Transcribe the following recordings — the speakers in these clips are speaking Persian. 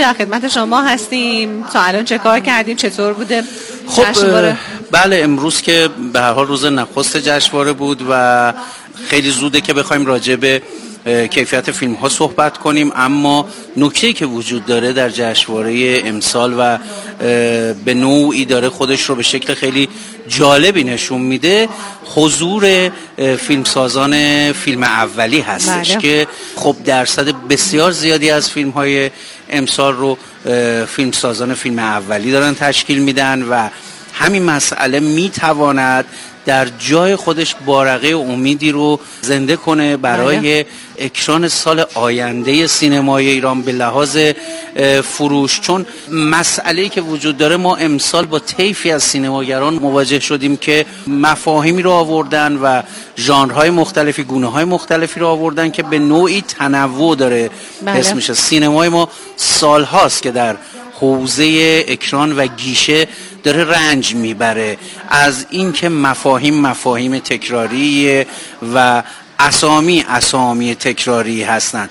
در خدمت شما هستیم. تا الان چه کار کردیم؟ چطور بوده خب جشنواره؟ بله، امروز که به هر حال روز نخست جشنواره بود و خیلی زوده که بخوایم راجع به کیفیت فیلم ها صحبت کنیم، اما نکته‌ای که وجود داره در جشنواره امسال و به نوعی داره خودش رو به شکل خیلی جالبی نشون میده، حضور فیلمسازان فیلم اولی هستش. که خب درصد بسیار زیادی از فیلم های امسال رو فیلمسازان فیلم اولی دارن تشکیل میدن و همین مسئله میتواند در جای خودش بارقه امیدی رو زنده کنه برای اکران سال آینده سینمای ایران به لحاظ فروش. چون مسئله‌ای که وجود داره، ما امسال با طیفی از سینماگران مواجه شدیم که مفاهیمی رو آوردن و ژانرهای مختلفی، گونه‌های مختلفی رو آوردن که به نوعی تنوع داره. اسمش سینمای ما سال‌هاست که در حوزه اکران و گیشه داره رنج میبره از اینکه مفاهیم تکراری و اسامی تکراری هستن.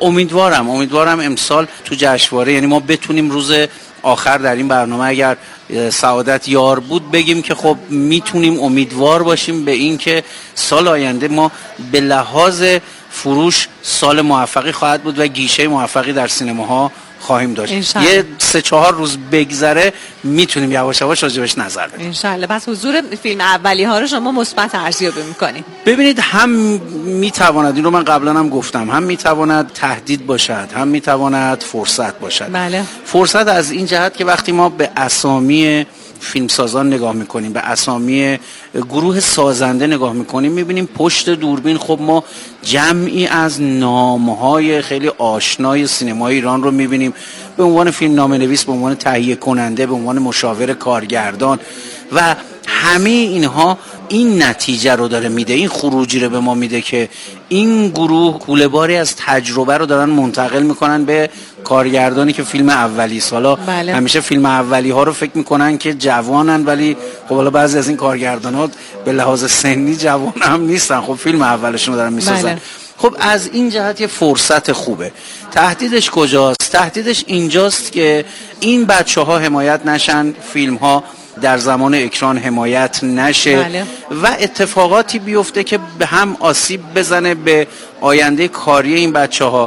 امیدوارم امسال تو جشنواره، یعنی ما بتونیم روز آخر در این برنامه اگر سعادت یار بود بگیم که خب میتونیم امیدوار باشیم به این که سال آینده ما به لحاظ فروش سال موفقی خواهد بود و گیشه موفقی در سینماها خواهیم داشت. یه 3-4 روز بگذره میتونیم یواش یواش راجبش نظر بدیم انشالله. پس حضور فیلم اولی ها رو شما مثبت ارزیابی میکنید؟ ببینید، هم میتواند، این رو من قبلا هم گفتم، هم میتواند تهدید باشد، هم میتواند فرصت باشد. بله. فرصت از این جهت که وقتی ما به اسامی فیلمسازان نگاه میکنیم، به اسامی گروه سازنده نگاه میکنیم، میبینیم پشت دوربین خب ما جمعی از نامهای خیلی آشنای سینمای ایران رو میبینیم، به عنوان فیلمنامه‌نویس، به عنوان تهیه کننده، به عنوان مشاور کارگردان، و همه اینها این نتیجه رو داره میده، این خروجی رو به ما میده که این گروه کوله‌باری از تجربه رو دارن منتقل میکنن به کارگردانی که فیلم اولی سالا. بله. همیشه فیلم اولی ها رو فکر میکنن که جوانن، ولی خب حالا بعضی از این کارگردانات به لحاظ سنی جوان هم نیستن، خب فیلم اولشون رو دارن میسازن. بله. خب از این جهت یه فرصت خوبه. تهدیدش کجاست؟ تهدیدش اینجاست که این بچه‌ها حمایت نشن، فیلم ها در زمان اکران حمایت نشه. بله. و اتفاقاتی بیفته که به هم آسیب بزنه به آینده کاری این بچه‌ها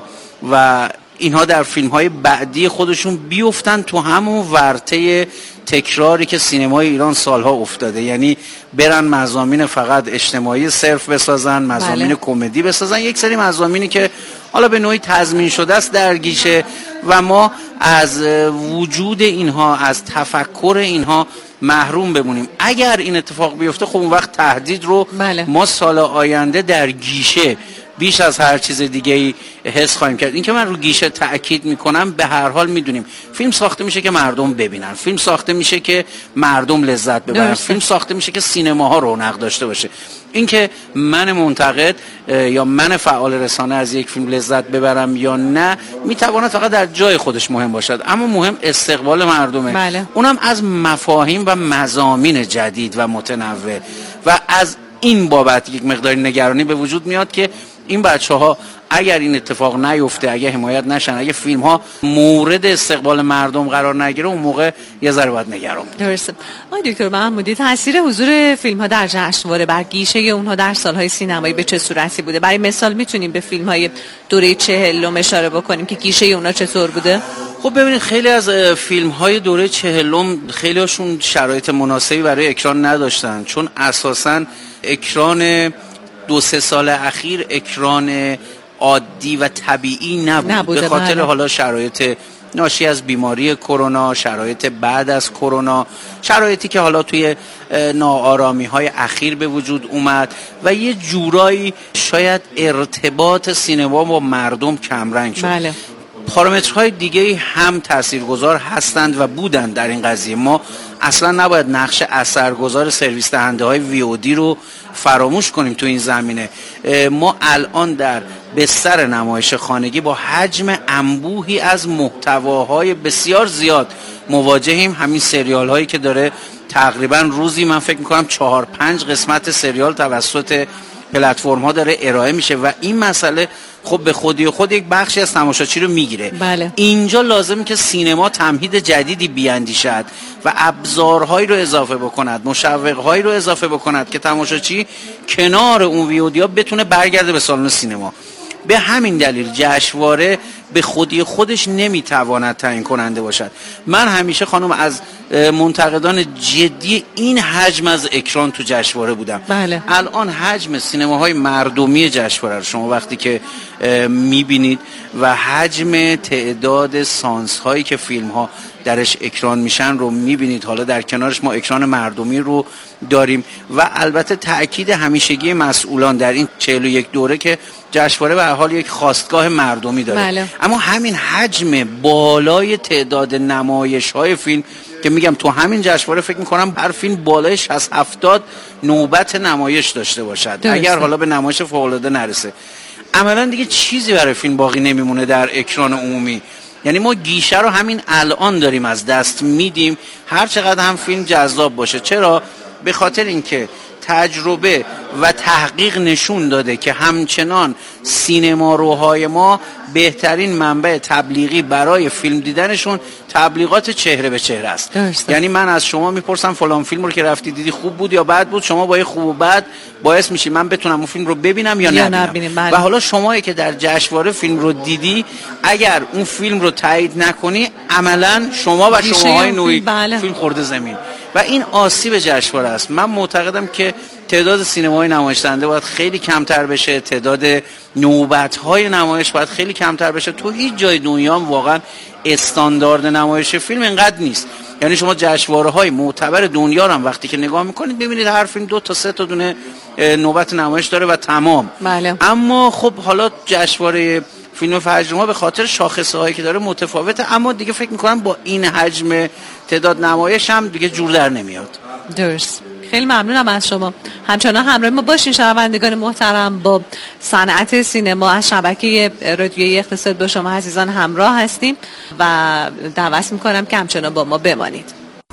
و اینها در فیلم‌های بعدی خودشون بیفتن تو همون ورطه تکراری که سینمای ایران سالها افتاده، یعنی برن مضامین فقط اجتماعی صرف بسازن، مضامین کمدی بسازن، یک سری مضامینی که حالا به نوعی تضمین شده است در گیشه و ما از وجود اینها، از تفکر اینها محروم بمونیم. اگر این اتفاق بیفته خب اون وقت تهدید رو ما سال آینده در گیشه بیش از هر چیز دیگه‌ای حس خواهیم کرد. این که من رو گیشه تأکید میکنم، به هر حال میدونیم فیلم ساخته میشه که مردم ببینن، فیلم ساخته میشه که مردم لذت ببرن، فیلم ساخته میشه که سینماها رونق داشته باشه. این که من منتقد یا من فعال رسانه از یک فیلم لذت ببرم یا نه میتواند فقط در جای خودش مهم باشد، اما مهم استقبال مردمه. بله. اونم از مفاهیم و مضامین جدید و متنوع. و از این بابت یک مقداری نگرانی به وجود میاد که این بچه‌ها اگر این اتفاق نیفته، اگر حمایت نشن، اگر فیلم ها مورد استقبال مردم قرار نگیره، اون موقع یه ذره باید نگران بود. درسته. آقای دکتر محمودی، تاثیر حضور فیلم ها در جشنواره بر گیشه اونها در سالهای سینمایی به چه صورتی بوده؟ برای مثال میتونیم به فیلم های دوره 40 اشاره بکنیم که گیشه اونها چطور بوده؟ خب ببینید، خیلی از فیلم های دوره 40 خیلی هاشون شرایط مناسبی برای اکران نداشتن، چون اساساً اکران 2-3 سال اخیر اکران عادی و طبیعی نبود به خاطر حالا شرایط ناشی از بیماری کرونا، شرایط بعد از کرونا، شرایطی که حالا توی ناآرامی های اخیر به وجود اومد و یه جورایی شاید ارتباط سینما با مردم کمرنگ شد. بله. پارامترهای دیگه هم تاثیرگذار هستند و بودند در این قضیه. ما اصلا نباید نقش اثرگذار سرویس دهنده های VOD رو فراموش کنیم تو این زمینه. ما الان در بستر نمایش خانگی با حجم انبوهی از محتواهای بسیار زیاد مواجهیم. همین سریال هایی که داره تقریبا روزی من فکر میکنم 4-5 قسمت سریال توسط پلتفرم ها داره ارائه میشه و این مسئله خب به خودی خود یک بخشی از تماشاچی رو میگیره. بله. اینجا لازمه که سینما تمهید جدیدی بیاندیشد و ابزارهایی رو اضافه بکند، مشوق‌هایی رو اضافه بکند که تماشاچی کنار اون ویودیا بتونه برگرده به سالن سینما. به همین دلیل جشنواره به خودی خودش نمیتواند تعیین کننده باشد. من همیشه خانم از منتقدان جدی این حجم از اکران تو جشنواره بودم. بله. الان حجم سینماهای مردمی جشنواره رو شما وقتی که میبینید و حجم تعداد سانس هایی که فیلم ها درش اکران میشن رو میبینید، حالا در کنارش ما اکران مردمی رو داریم و البته تأکید همیشگی مسئولان در این 41 دوره که جشنواره به هر حال یک خواستگاه مردمی داره. بله. اما همین حجم بالای تعداد نمایش‌های فیلم که میگم تو همین جشنواره فکر میکنم هر فیلم بالای 60-70 نوبت نمایش داشته باشد درسته. اگر حالا به نمایش فوق‌العاده نرسه عملا دیگه چیزی برای فیلم باقی نمیمونه در اکران عمومی. یعنی ما گیشه رو همین الان داریم از دست میدیم هر چقدر هم فیلم جذاب باشه. چرا؟ به خاطر اینکه تجربه و تحقیق نشون داده که همچنان سینماروهای ما بهترین منبع تبلیغی برای فیلم دیدنشون تبلیغات چهره به چهره است. یعنی من از شما میپرسم فلان فیلم رو که رفتی دیدی خوب بود یا بد بود، شما با خوب و بد باعث میشی من بتونم اون فیلم رو ببینم یا نبینم. بله. و حالا شمایی که در جشنواره فیلم رو دیدی اگر اون فیلم رو تایید نکنی عملاً شما و شماهای نوعی فیلم خورده زمین و این آسیب جشنواره است. من معتقدم که تعداد سینماهای نمایش دهنده باید خیلی کمتر بشه، تعداد نوبت‌های نمایش باید خیلی کمتر بشه. تو هیچ جای دنیا هم واقعا استاندارد نمایش فیلم اینقدر نیست. یعنی شما جشنواره‌های معتبر دنیا رو هم وقتی که نگاه می‌کنید ببینید هر فیلم 2 تا 3 تا دونه نوبت نمایش داره و تمام. بله. اما خب حالا جشنواره فیلم فجر ما به خاطر شاخصه‌هایی که داره متفاوته، اما دیگه فکر می‌کنم با این حجم تعداد نمایش هم دیگه جور در نمیاد. درست. خیلی ممنونم از شما. همچنان همراه ما باشین شنوندگان محترم. با صنعت سینما از شبکه رادیویی اقتصاد با شما عزیزان همراه هستیم و دعوت میکنم که همچنان با ما بمانید.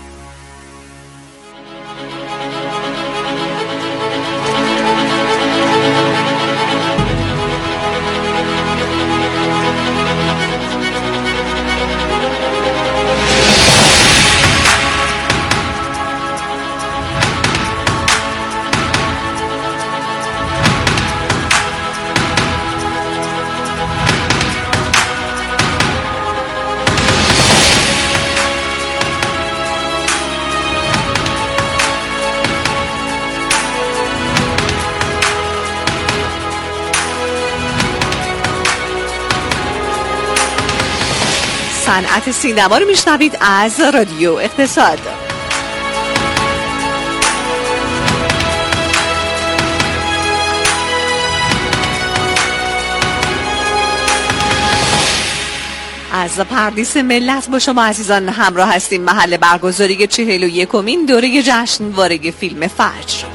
صنعت سینما رو میشنوید از رادیو اقتصاد. از پردیس ملت با شما عزیزان همراه هستیم. محل برگزاری 41مین دوره جشنواره فیلم فجر.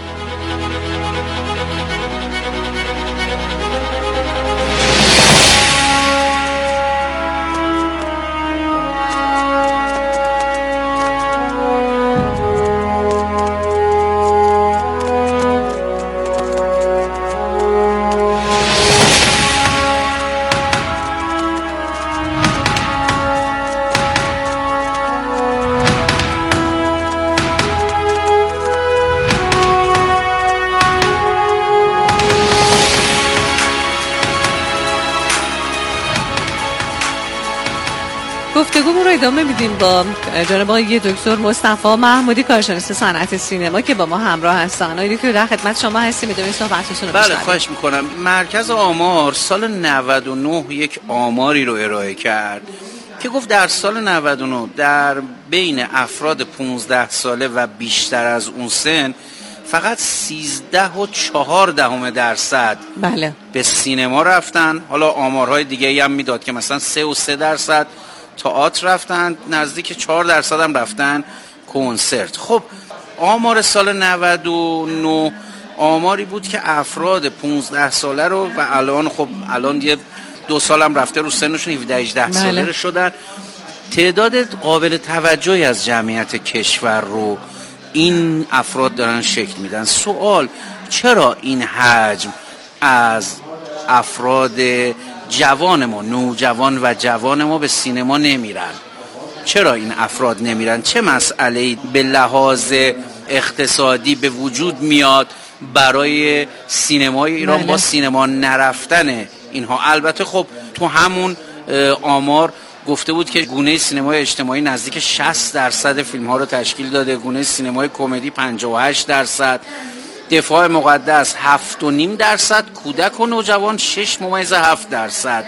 گفتگو رو ادامه میدیم با جناب آقای دکتر مصطفی محمودی، کارشناس صنعت سینما که با ما همراه هستن. آقای دکتر در خدمت شما هستیم، ادامه صحبتتون رو بله خواهش میکنم. مرکز آمار سال 99 یک آماری رو ارائه کرد که گفت در سال 99 در بین افراد 15 ساله و بیشتر از اون سن فقط 13.4% بله به سینما رفتن. حالا آمارهای دیگه هم میداد که مثلا 3.3% تئاتر رفتن، نزدیک 4% هم رفتن کنسرت. خب آمار سال 99 آماری بود که افراد 15 ساله رو و الان یه 2 سال هم رفته رو سنشون 17-18 ساله رو شدن. تعداد قابل توجهی از جمعیت کشور رو این افراد دارن شکل میدن. سوال چرا این حجم از افراد جوان ما، نوجوان و جوان ما به سینما نمیرن. چرا این افراد نمیرن؟ چه مسئله‌ای به لحاظ اقتصادی به وجود میاد برای سینمای ایران با سینما نرفتن اینها؟ البته خب تو همون آمار گفته بود که گونه سینمای اجتماعی نزدیک 60% فیلم ها رو تشکیل داده، گونه سینمای کمدی 58%، دفاع مقدس 7.5%، کودک و نوجوان 6.7%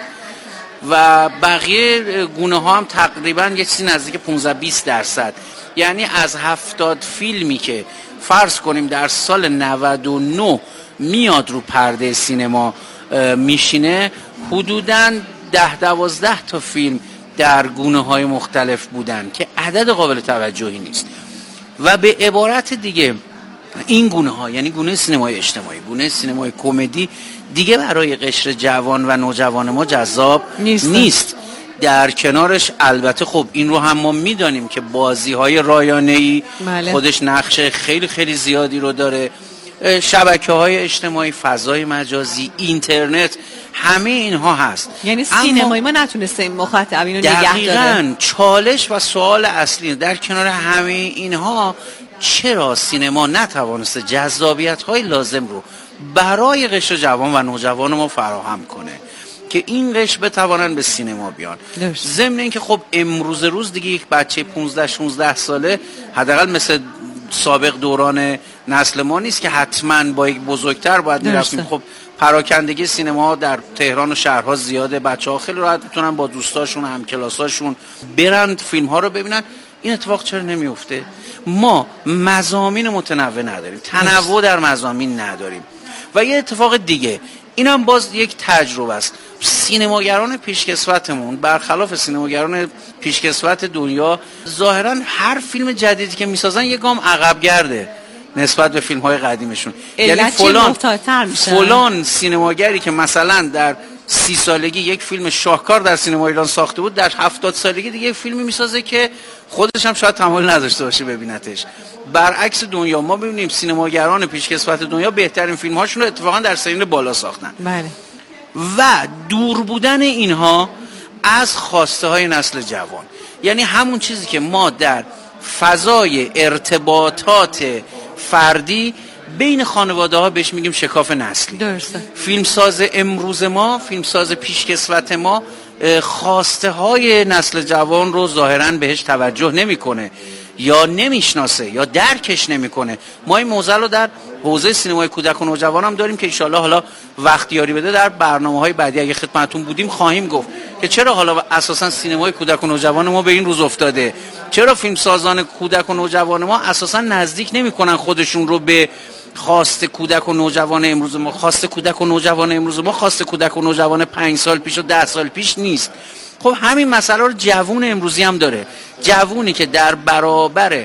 و بقیه گونه ها هم تقریبا یه چیزی نزدیک 15-20%. یعنی از 70 فیلمی که فرض کنیم در سال 99 میاد رو پرده سینما میشینه، حدوداً 10-12 تا فیلم در گونه های مختلف بودن که عدد قابل توجهی نیست. و به عبارت دیگه این گونه ها، یعنی گونه سینمای اجتماعی، گونه سینمای کمدی، دیگه برای قشر جوان و نوجوان ما جذاب نیست. در کنارش البته خب این رو هم ما میدانیم که بازی های رایانه‌ای خودش نقش خیلی خیلی زیادی رو داره، شبکه های اجتماعی، فضای مجازی، اینترنت، همه اینها هست. یعنی سینمای ما نتونسته این مخاطبین رو نگه داره. دقیقاً چالش و سوال اصلی در کنار همه اینها، چرا سینما نتوانسته جذابیت های لازم رو برای قشر جوان و نوجوان ما فراهم کنه که این قشر بتوانن به سینما بیان؟ ضمن این که خب امروز روز دیگه یک بچه 15-16 ساله حداقل مثل سابق دوران نسل ما نیست که حتما با یک بزرگتر باید میرفتیم. خب پراکندگی سینما در تهران و شهرها زیاده، بچه‌ها خیلی راحت میتونن با دوستاشون، همکلاساشون برن فیلم ها رو ببینن. این اتفاق چرا نمیفته؟ ما مضامین متنوع نداریم، تنوع در مضامین نداریم. و یه اتفاق دیگه، اینم باز یک تجربه است. سینماگران پیشکسوتمون برخلاف سینماگران پیشکسوت دنیا ظاهرا هر فیلم جدیدی که میسازن یه گام عقب گرده نسبت به فیلم های قدیمشون. یعنی فلان سینماگری که مثلا در 30 سالگی یک فیلم شاهکار در سینما ایران ساخته بود، در 70 سالگی دیگه یک فیلمی میسازه که خودش هم شاید تمایل نداشته باشه ببینتش. برعکس دنیا ما ببینیم سینماگران پیشکسوت دنیا بهترین فیلم هاشون رو اتفاقا در سنین بالا ساختن. بله. و دور بودن اینها از خواسته های نسل جوان، یعنی همون چیزی که ما در فضای ارتباطات فردی بین خانواده ها بهش میگیم شکاف نسلی. درسته. فیلمساز امروز ما، فیلمساز پیشکسوت ما خواسته های نسل جوان رو ظاهرا بهش توجه نمیکنه یا نمیشناسه یا درکش نمیکنه. ما این موضوع رو در حوزه سینمای کودک و نوجوان هم داریم که ان شاءالله حالا وقت یاری بده در برنامه‌های بعدی اگه خدمتتون بودیم خواهیم گفت که چرا حالا اساسا سینمای کودک و نوجوان ما به این روز افتاده، چرا فیلمسازان کودک و نوجوان ما اساسا نزدیک نمیکنن خودشون رو به خواست کودک و نوجوان امروز ما. خواست کودک و نوجوان امروز ما خواست کودک و نوجوان 5 سال پیش و 10 سال پیش نیست. خب همین مسئله رو جوون امروزی هم داره، جوونی که در برابر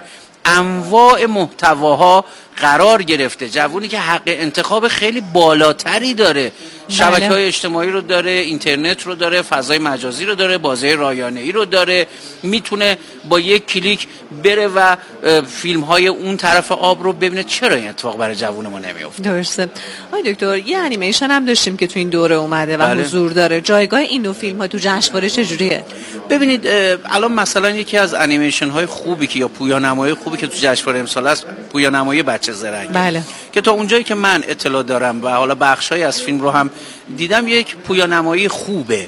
انواع محتواها قرار گرفته، جوونی که حق انتخاب خیلی بالاتری داره، شبکه‌های اجتماعی رو داره، اینترنت رو داره، فضای مجازی رو داره، بازی رایانه‌ای رو داره، میتونه با یک کلیک بره و فیلم‌های اون طرف آب رو ببینه. چرا این اتفاق برای جوون ما نمیفته؟ درسته. آقای دکتر، یه انیمیشن هم داشتیم که تو این دوره اومده و حضور داره. جایگاه این نوع فیلم‌ها تو جشنواره چجوریه؟ ببینید الان مثلا یکی از انیمیشن‌های خوبی که یا پویانمایی خوبی که تو جشنواره امسال است، پویانمایی بچه زرنگ. بله. که تا اونجایی که من اطلاع دارم و حالا بخشای از فیلم رو هم دیدم، یک پویانمایی خوبه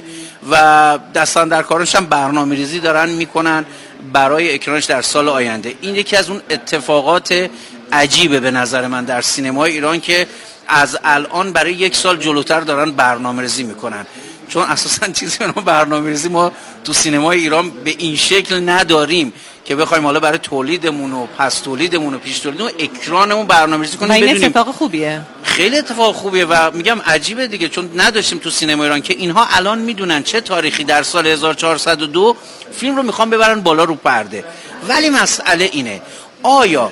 و دستان در کارش هم برنامه‌ریزی دارن میکنن برای اکرانش در سال آینده. این یکی از اون اتفاقات عجیبه به نظر من در سینمای ایران که از الان برای 1 سال جلوتر دارن برنامه‌ریزی میکنن، چون اساسا چیزی به نام برنامه‌ریزی ما تو سینمای ایران به این شکل نداریم که بخوایم حالا برای تولیدمون و پس تولیدمون و پیش تولیدمون اکرانمون برنامه‌ریزی کنیم. این اتفاق خوبیه، خیلی اتفاق خوبیه و میگم عجیبه دیگه، چون نداشتیم تو سینما ایران که اینها الان میدونن چه تاریخی در سال 1402 فیلم رو میخوان ببرن بالا رو پرده. ولی مسئله اینه، آیا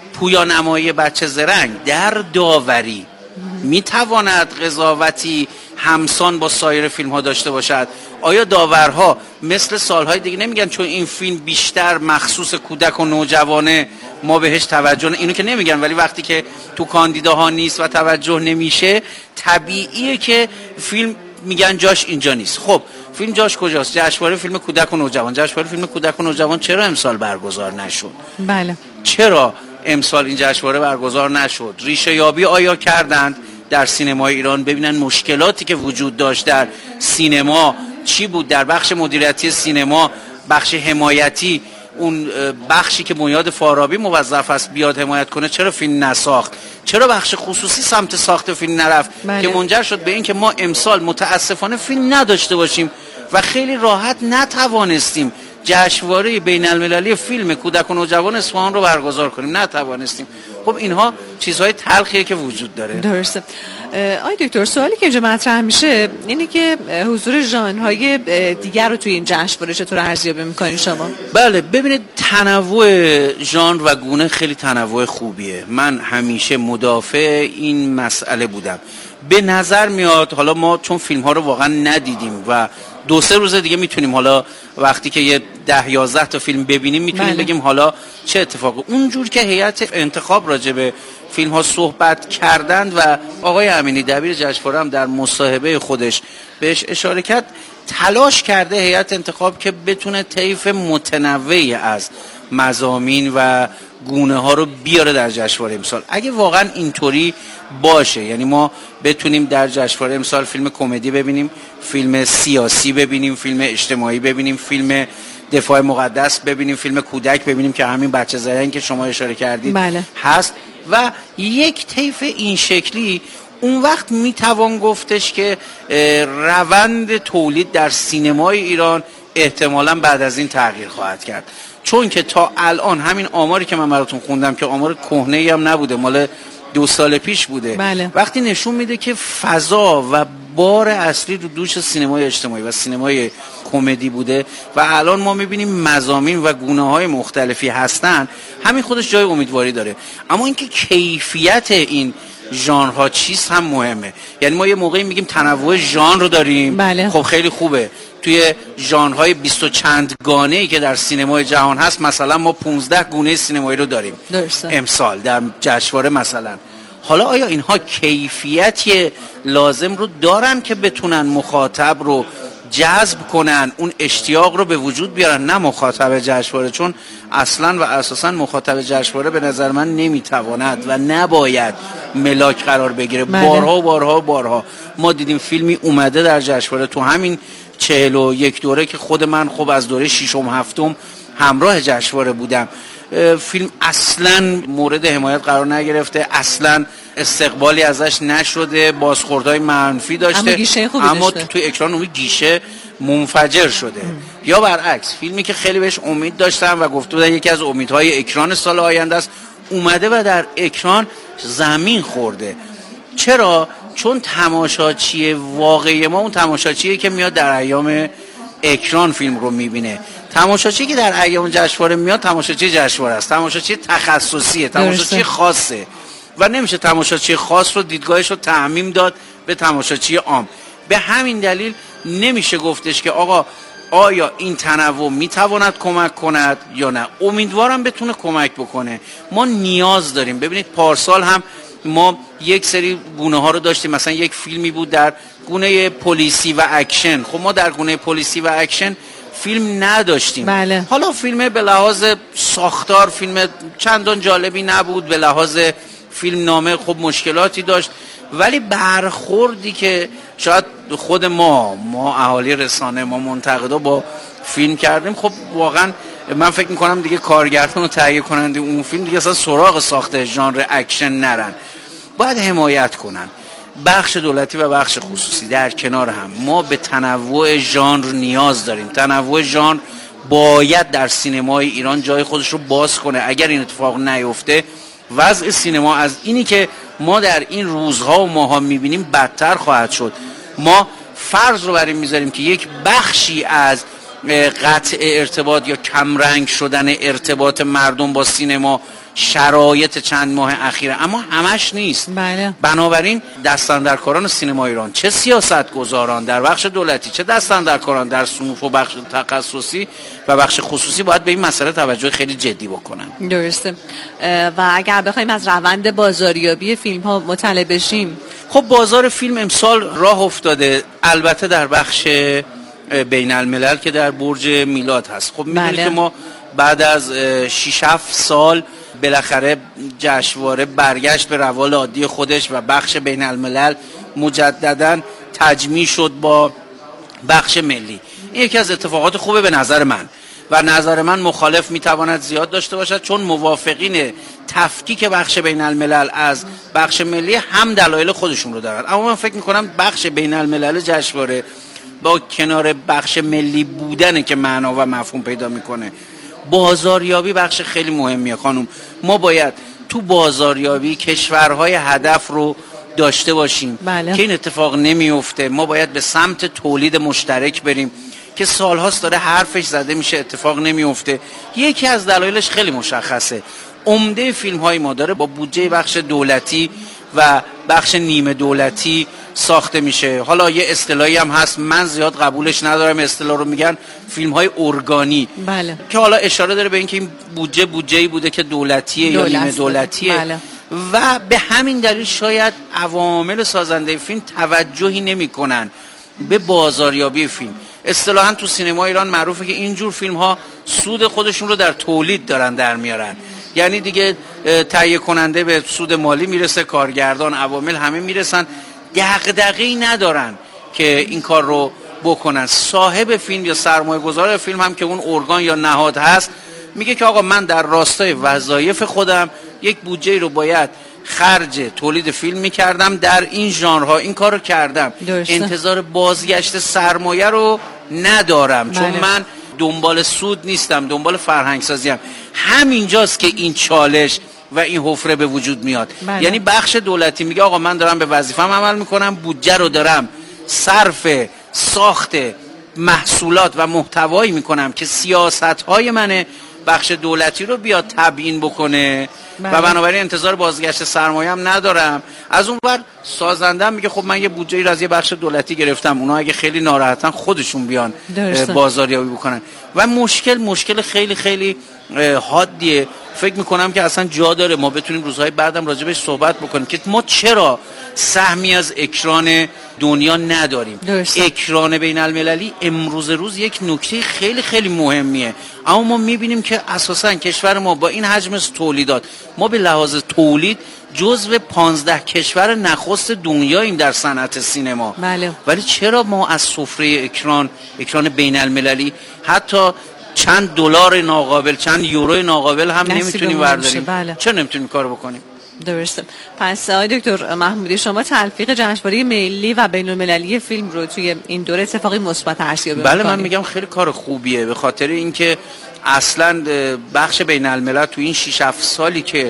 پویانمایی بچه زرنگ در داوری میتواند قضاوتی همسان با سایر فیلم ها داشته باشد؟ آیا داورها مثل سالهای دیگه نمیگن چون این فیلم بیشتر مخصوص کودک و نوجوانه ما بهش توجه اینو که نمیگن، ولی وقتی که تو کاندیداها نیست و توجه نمیشه طبیعیه که فیلم میگن جاش اینجا نیست. خب فیلم جاش کجاست؟ جشنواره فیلم کودک و نوجوان. جشنواره فیلم کودک و نوجوان چرا امسال برگزار نشد؟ بله. چرا امسال این جشنواره برگزار نشد؟ ریشه یابی آیا کردند در سینمای ایران ببینن مشکلاتی که وجود داشت در سینما چی بود؟ در بخش مدیریتی سینما، بخش حمایتی، اون بخشی که بنیاد فارابی موظف است بیاد حمایت کنه، چرا فیلم نساخت؟ چرا بخش خصوصی سمت ساخت فیلم نرفت؟ بله. که منجر شد به این که ما امسال متاسفانه فیلم نداشته باشیم و خیلی راحت نتوانستیم جشنواره بین المللی فیلم کودک و نوجوان اصفهان رو برگزار کنیم. نتوانستیم. خب اینها چیزهای تلخیه که وجود داره. درسته. آی دکتر، سوالی که اینجا مطرح میشه اینه که حضور ژانرهای دیگر رو توی این جشنواره چطور ارزیابی میکنین شما؟ بله، ببینید تنوع ژانر و گونه خیلی تنوع خوبیه. من همیشه مدافع این مسئله بودم. به نظر میاد حالا ما چون فیلم ها رو واقعا ندیدیم و 2-3 روز دیگه میتونیم حالا وقتی که یه 10-11 تا فیلم ببینیم میتونیم بگیم حالا چه اتفاقی. اونجور که هیئت انتخاب راجع به فیلم ها صحبت کردند و آقای امینی دبیر جشنواره هم در مصاحبه خودش بهش اشاره کرد، تلاش کرده هیئت انتخاب که بتونه طیف متنوعی از مضامین و گونه ها رو بیاره در جشنواره امسال. اگه واقعا اینطوری باشه، یعنی ما بتونیم در جشنواره امسال فیلم کمدی ببینیم، فیلم سیاسی ببینیم، فیلم اجتماعی ببینیم، فیلم دفاع مقدس ببینیم، فیلم کودک ببینیم که همین بچه زدن که شما اشاره کردید بله. هست و یک طیف این شکلی، اون وقت میتوان گفتش که روند تولید در سینمای ایران احتمالاً بعد از این تغییر خواهد کرد. چون که تا الان همین آماری که من براتون خوندم که آمار کهنه‌ای هم نبوده، مال 2 سال پیش بوده، بله. وقتی نشون میده که فضا و بار اصلی رو دوش سینمای اجتماعی و سینمای کمدی بوده و الان ما میبینیم مضامین و گونه‌های مختلفی هستن، همین خودش جای امیدواری داره. اما اینکه کیفیت این ژانرها چیست هم مهمه. یعنی ما یه موقعی میگیم تنوع ژانر رو داریم، بله. خب خیلی خوبه. توی ژانرهای 20 و چند گانه‌ای که در سینمای جهان هست، مثلا ما 15 گونه سینمایی رو داریم درسته. امسال در جشنواره مثلا. حالا آیا اینها کیفیتی لازم رو دارن که بتونن مخاطب رو جذب کنن، اون اشتیاق رو به وجود بیارن؟ نه مخاطب جشنواره، چون اصلا و اساسا مخاطب جشنواره به نظر من نمیتواند و نباید ملاک قرار بگیره. بارها ما دیدیم فیلمی اومده در جشنواره تو همین 41 دوره که خود من خب از دوره 6م 7م همراه جشنواره بودم، فیلم اصلا مورد حمایت قرار نگرفته، اصلا استقبالی ازش نشده، بازخوردهای منفی داشته، اما تو اکران عمومی گیشه منفجر شده. یا برعکس فیلمی که خیلی بهش امید داشتم و گفته بودن یکی از امیدهای اکران سال آینده است، اومده و در اکران زمین خورده. چرا؟ چون تماشاچی واقعی ما اون تماشاچیه که میاد در ایام اکران فیلم رو میبینه. تماشاچی که در ایام جشنواره میاد تماشاچی جشنواره است، تماشاچی تخصصیه، تماشاچی خاصه و نمیشه تماشاچی خاص رو دیدگاهش رو تعمیم داد به تماشاچی عام. به همین دلیل نمیشه گفتش که آقا آیا این تنوع میتواند کمک کند یا نه. امیدوارم بتونه کمک بکنه. ما نیاز داریم. ببینید پارسال هم ما یک سری گونه ها رو داشتیم، مثلا یک فیلمی بود در گونه پلیسی و اکشن. خب ما در گونه پلیسی و اکشن فیلم نداشتیم. بله. حالا فیلم به لحاظ ساختار فیلم چندان جالبی نبود، به لحاظ فیلم نامه خب مشکلاتی داشت، ولی برخوردی که شاید خود ما اهالی رسانه، ما منتقدا با فیلم کردیم، خب واقعا من فکر میکنم دیگه کارگردان و تهیه کننده اون فیلم دیگه اصلا سراغ ساخته ژانر اکشن نرن، باید حمایت کنن. بخش دولتی و بخش خصوصی در کنار هم ما به تنوع ژانر نیاز داریم. تنوع ژانر باید در سینمای ایران جای خودش رو باز کنه. اگر این اتفاق نیفته وضع سینما از اینی که ما در این روزها و ماها میبینیم بدتر خواهد شد. ما فرض رو بر این میذاریم که یک بخشی از قطع ارتباط یا کمرنگ شدن ارتباط مردم با سینما شرایط چند ماه اخیره، اما همش نیست. بله. بنابراین دستاندرکاران سینما ایران، چه سیاستگزاران در بخش دولتی، چه دستاندرکاران در صنوف و بخش تخصصی و بخش خصوصی باید به این مسئله توجه خیلی جدی بکنن. درسته. و اگر بخوایم از روند بازاریابی فیلم ها مطلع بشیم، خب بازار فیلم امسال راه افتاده، البته در بخش بین الملل که در برج میلاد هست. خب میدونید که ما بعد از 6-7 سال بالاخره جشنواره برگشت به روال عادی خودش و بخش بین الملل مجددا تجمیع شد با بخش ملی. این یکی از اتفاقات خوبه به نظر من، و نظر من مخالف میتواند زیاد داشته باشد، چون موافقین تفکیک بخش بین الملل از بخش ملی هم دلایل خودشون رو دارن. اما من فکر میکنم بخش بین الملل جشنواره با کنار بخش ملی بودنه که معنا و مفهوم پیدا میکنه. بازاریابی بخش خیلی مهمیه خانم. ما باید تو بازاریابی کشورهای هدف رو داشته باشیم. بله. که این اتفاق نمیفته. ما باید به سمت تولید مشترک بریم که سالهاست داره حرفش زده میشه، اتفاق نمیفته. یکی از دلایلش خیلی مشخصه. عمده فیلم های ما داره با بودجه بخش دولتی و بخش نیمه دولتی ساخته میشه. حالا یه اصطلاحی هم هست، من زیاد قبولش ندارم، اصطلاح رو میگن فیلم های ارگانی. بله. که حالا اشاره داره به اینکه این بودجه‌ای بوده که دولتیه یا نیمه دولتیه. بله. و به همین دلیل شاید عوامل سازنده فیلم توجهی نمیکنن به بازاریابی فیلم. اصطلاحاً تو سینما ایران معروفه که اینجور فیلم ها سود خودشون رو در تولید دارن در میارن. یعنی دیگه تهیه کننده به سود مالی میرسه، کارگردان، عوامل همه میرسن، دغدغه‌ای ندارن که این کار رو بکنن. صاحب فیلم یا سرمایه گذار فیلم هم که اون ارگان یا نهاد هست میگه که آقا من در راستای وظایف خودم یک بودجه رو باید خرج تولید فیلم میکردم، در این ژانرها این کار رو کردم. درسته. انتظار بازگشت سرمایه رو ندارم. چون من دنبال سود نیستم، دنبال فرهنگ سازی ام. همینجاست که این چالش و این حفره به وجود میاد. بله. یعنی بخش دولتی میگه آقا من دارم به وظیفه‌ام عمل میکنم، بودجه رو دارم صرف ساخت محصولات و محتوایی میکنم که سیاست‌های منه، بخش دولتی رو بیاد تبیین بکنه. بله. و بنابراین انتظار بازگشت سرمایه هم ندارم. از اون ور سازندم میگه خب من یه بودجه‌ای رو از یه بخش دولتی گرفتم، اونا اگه خیلی ناراحتن خودشون بیان بازاریابی بکنن. و مشکل خیلی خیلی حادیه. فکر میکنم که اصلا جا داره ما بتونیم روزهای بعدم راجع بهش صحبت بکنیم که ما چرا سهمی از اکران دنیا نداریم. اکران بین المللی امروز روز یک نکته خیلی خیلی مهمیه، اما ما میبینیم که اساسا کشور ما با این حجم از ما به لحاظ تولید جزو 15 کشور نخست دنیاییم در صنعت سینما. بله. ولی چرا ما از سفره اکران بین المللی حتی چند دلار ناقابل، چند یورو ناقابل هم نمیتونیم برداریم؟ بله. چرا نمیتونیم کارو بکنیم؟ درسته. پس آقای دکتر محمودی، شما تلفیق جشنواره ملی و بین المللی فیلم رو توی این دوره اتفاقی مثبت ارزیابی می‌کنید؟ بله، من میگم خیلی کار خوبیه، به خاطر اینکه اصلا بخش بین الملل تو این 6-7 سالی که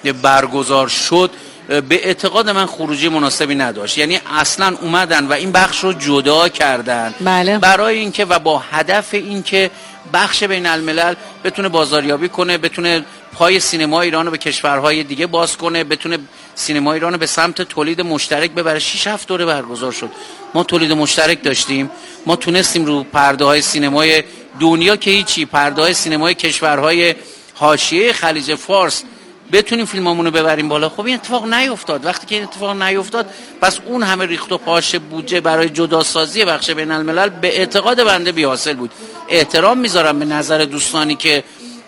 برگزار شد به اعتقاد من خروجی مناسبی نداشت. یعنی اصلا اومدن و این بخش رو جدا کردن. بله. برای اینکه و با هدف اینکه بخش بین الملل بتونه بازاریابی کنه، بتونه پای سینما ایران رو به کشورهای دیگه باز کنه، بتونه سینما ایران رو به سمت تولید مشترک ببره. 6-7 دوره برگزار شد، ما تولید مشترک داشتیم، ما تونستیم رو پرده های سینمای دنیا که هیچی، پرده های سینمای کشورهای حاشیه خلیج فارس بتونیم فیلمامونو ببریم بالا. خب این اتفاق نیفتاد. وقتی که این اتفاق نیفتاد، پس اون همه ریخت و پاش بودجه برای جداسازی بخش بین الملل به اعتقاد بنده بی حاصل بود. احترام میذارم به نظر دوستانی که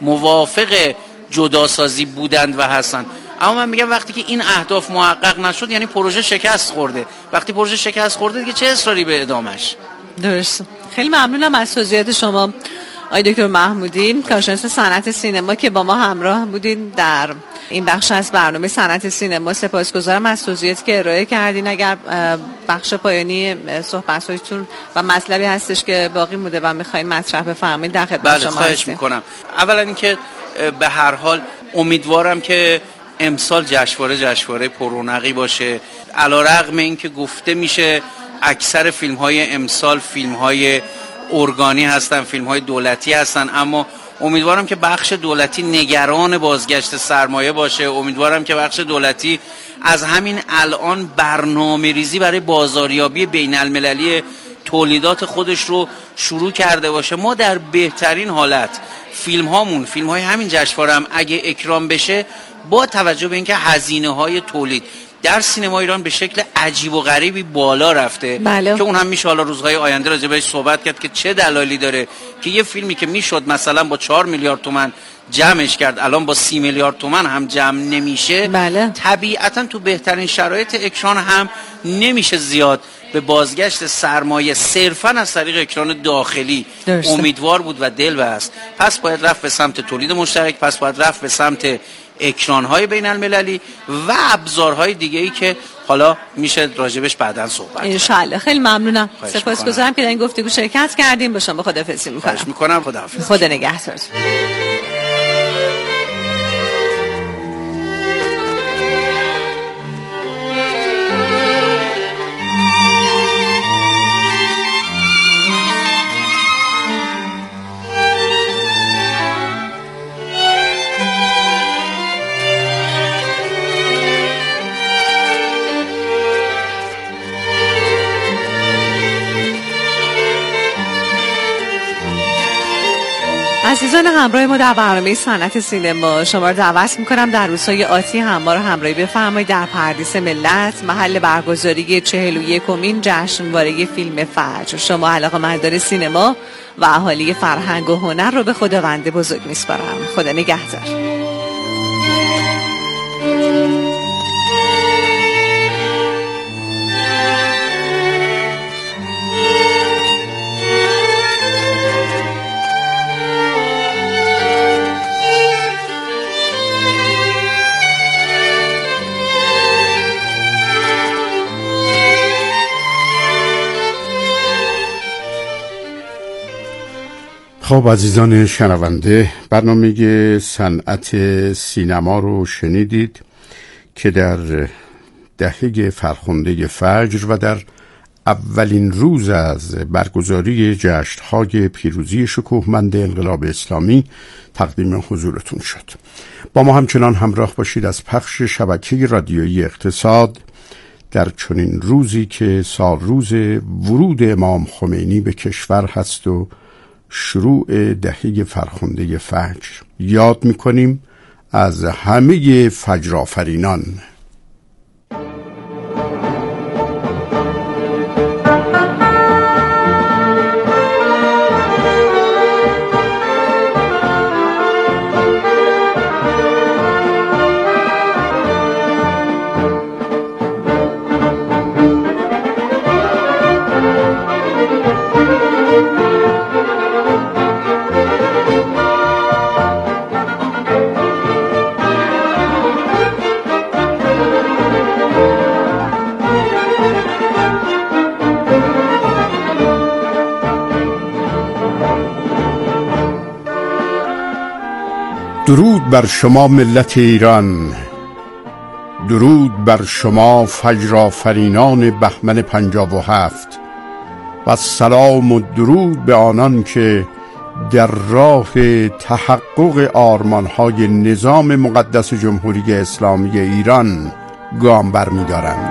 موافق جداسازی بودند و هستند، اما من میگم وقتی که این اهداف محقق نشد یعنی پروژه شکست خورده. وقتی پروژه شکست خورده دیگه چه اصراری به ادامش؟ درست. خیلی ممنونم از توضیحات شما آقای دکتر محمودی، کارشناس صنعت سینما که با ما همراه بودین در این بخش از برنامه صنعت سینما. سپاسگزارم از توضیحاتی که ارائه کردین. اگر بخش پایانی صحبت‌هایتون و مطلبی هستش که باقی مونده و می‌خواید مطرح بفرمایید در خدمت شما هستیم. خواهش می‌کنم. اولا اینکه به هر حال امیدوارم که امسال جشنواره پررونقی باشه. علی‌رغم اینکه گفته میشه اکثر فیلم‌های امسال فیلم‌های ارگانی هستن، فیلم های دولتی هستن، اما امیدوارم که بخش دولتی نگران بازگشت سرمایه باشه. امیدوارم که بخش دولتی از همین الان برنامه ریزی برای بازاریابی بین المللی تولیدات خودش رو شروع کرده باشه. ما در بهترین حالت فیلم های همین جشنواره هم اگه اکرام بشه، با توجه به اینکه هزینه های تولید در سینما ایران به شکل عجیب و غریبی بالا رفته، بله. که اون هم میشه حالا روزهای آینده راجع بهش صحبت کرد که چه دلایلی داره که یه فیلمی که میشد مثلا با 4 میلیارد تومان جمعش کرد الان با 30 میلیارد تومان هم جمع نمیشه. بله. طبیعتا تو بهترین شرایط اکران هم نمیشه زیاد به بازگشت سرمایه صرفا از طریق اکران داخلی درسته. امیدوار بود و دل بست. پس باید رفت به سمت تولید مشترک، پس باید رفت به سمت اکران‌های بین المللی و ابزارهای دیگه‌ای که حالا میشه راجبش بعداً صحبت کرد. انشالله. خیلی ممنونم. سپاسگزارم که در این گفتگو شرکت کردیم. با شما خداحافظی می‌کنم. خواهش می‌کنم. خداحافظ. خدا نگهدار. عزیزان همراه ما در برنامه صنعت سینما، شما رو دعوت میکنم در روزهای آتی ما رو همراهی بفرمایید در پردیس ملت، محل برگزاری 41مین جشنواره فیلم فجر. شما علاقه‌مندان سینما و اهالی فرهنگ و هنر رو به خداوند بزرگ میسپارم. خدا نگهدار. خب عزیزان شنونده، برنامه صنعت سینما رو شنیدید که در دهه فرخنده فجر و در اولین روز از برگزاری جشن‌های پیروزی شکوهمند انقلاب اسلامی تقدیم حضورتون شد. با ما همچنان همراه باشید از پخش شبکه رادیویی اقتصاد در چنین روزی که سالروز ورود امام خمینی به کشور هست و شروع دهه فرخنده فجر. یاد می‌کنیم از همه فجرآفرینان. درود بر شما ملت ایران، درود بر شما فجرآفرینان بهمن 57 و سلام و درود به آنان که در راه تحقق آرمان‌های نظام مقدس جمهوری اسلامی ایران گام برمی‌دارند.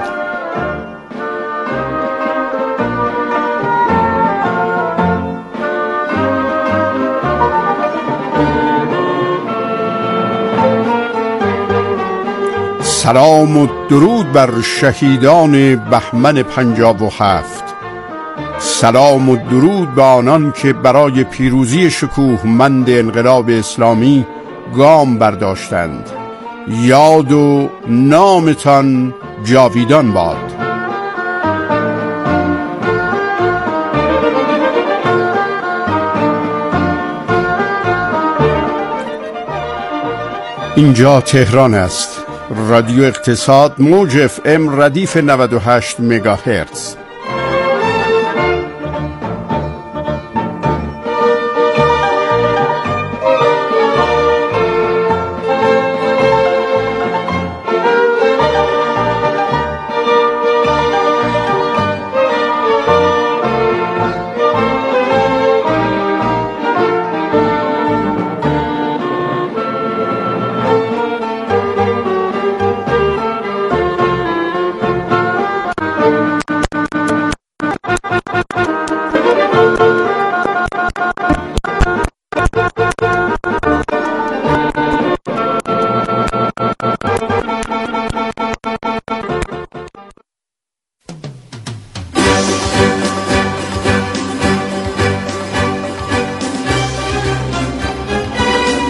سلام و درود بر شهیدان بهمن 57. سلام و درود به آنان که برای پیروزی شکوهمند انقلاب اسلامی گام برداشتند. یاد و نامتان جاویدان باد. اینجا تهران است. رادیو اقتصاد، موج FM ردیف 98 مگاهرتز.